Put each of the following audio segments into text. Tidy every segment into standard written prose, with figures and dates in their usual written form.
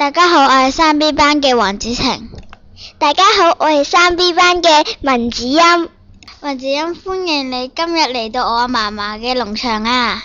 大家好，我係3B 班嘅黃子晴。 大家好，我係3B 班嘅文子欣。 文子欣，歡迎你今日嚟到我嫲嫲嘅農場啊！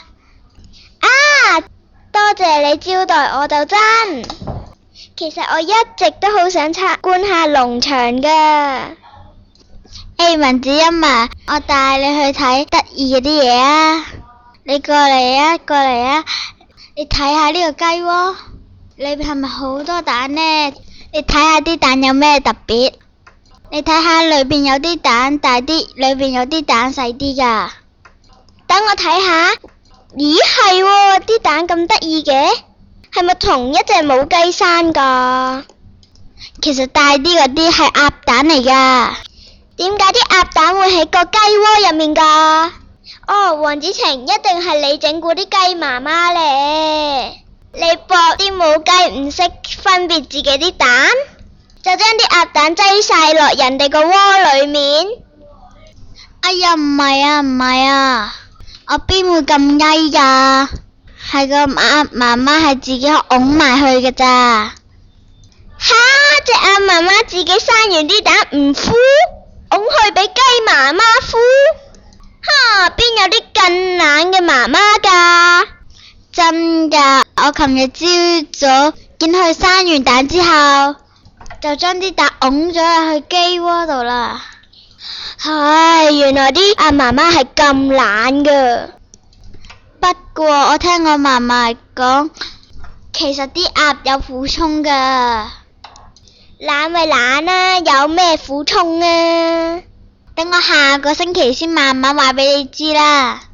多謝你招待我就真。其實我一直都好想參觀下農場㗎。 文子欣啊，我帶你去睇得意嗰啲嘢啊！你過嚟啊，過嚟啊！你睇下呢個雞窩，裏邊係咪好多蛋呢？你睇下啲蛋有咩特別？你睇下裏邊有啲蛋大啲，裏邊有啲蛋細啲㗎。 等我睇下。咦，係喎，啲蛋咁得意嘅，係咪同一隻母雞生㗎？ 其實大啲嗰啲係鴨蛋嚟㗎。 點解啲鴨蛋會喺個雞窩入面㗎？哦，黃子晴，一定係你整蠱啲雞媽媽咧。你博啲母雞唔識分別自己啲蛋，就將啲鴨蛋擠晒落人哋個窩裏面。 哎呀，唔係啊，唔係啊，我邊會咁曳㗎？係個鴨媽媽係自己拱埋去㗎咋。 隻鴨媽媽自己生完啲蛋唔孵，拱去俾雞媽媽孵。邊有啲咁懶嘅媽媽㗎？ 真㗎，我琴日朝早見佢生完蛋之後，就將啲蛋拱咗入去雞窩度啦。 原來啲鴨媽媽係咁懶㗎。 不過我聽我嫲嫲講，其實啲鴨有苦衷㗎。 懶咪懶啦，有咩苦衷啊？ 等我下個星期先慢慢話俾你知啦。